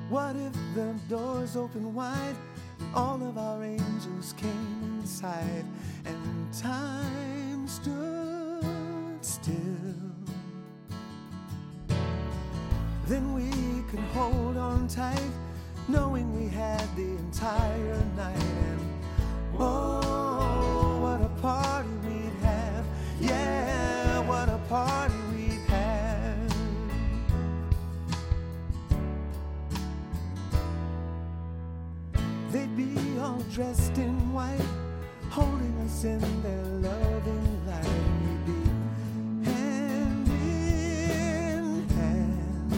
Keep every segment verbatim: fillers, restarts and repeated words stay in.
What if the doors opened wide, all of our angels came inside, and time stood still? Then we could hold on tight, knowing we had the entire night. And oh, what a party we'd have. Yeah, what a party we'd have. They'd be all dressed in white, holding us in their loving light. We'd be hand in hand,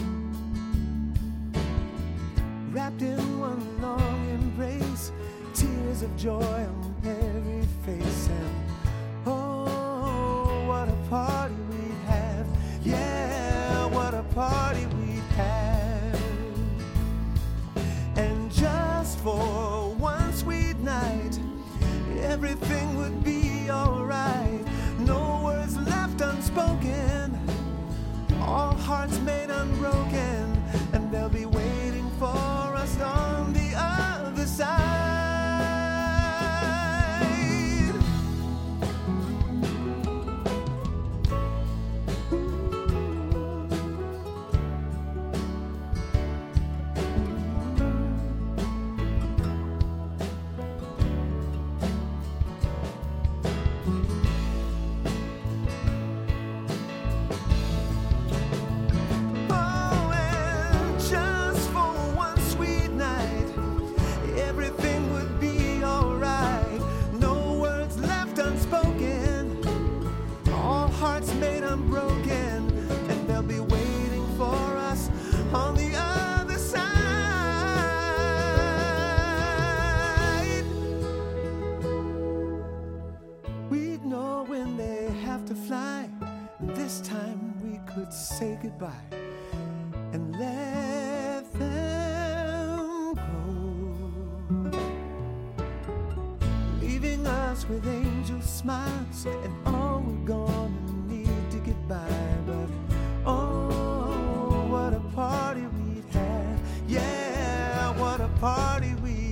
wrapped in one long embrace, tears of joy on every face. And oh, what a party we'd have. Yeah, what a party we'd have. And just for one sweet night, everything would be alright. No words left unspoken, all hearts made unbroken, and they'll be waiting for us on the other side. Hearts made unbroken, and they'll be waiting for us on the other side. We'd know when they have to fly, and this time we could say goodbye and let them go, leaving us with angel smiles and all we're gonna need to get by. But oh, what a party we'd have. Yeah, what a party we'd have.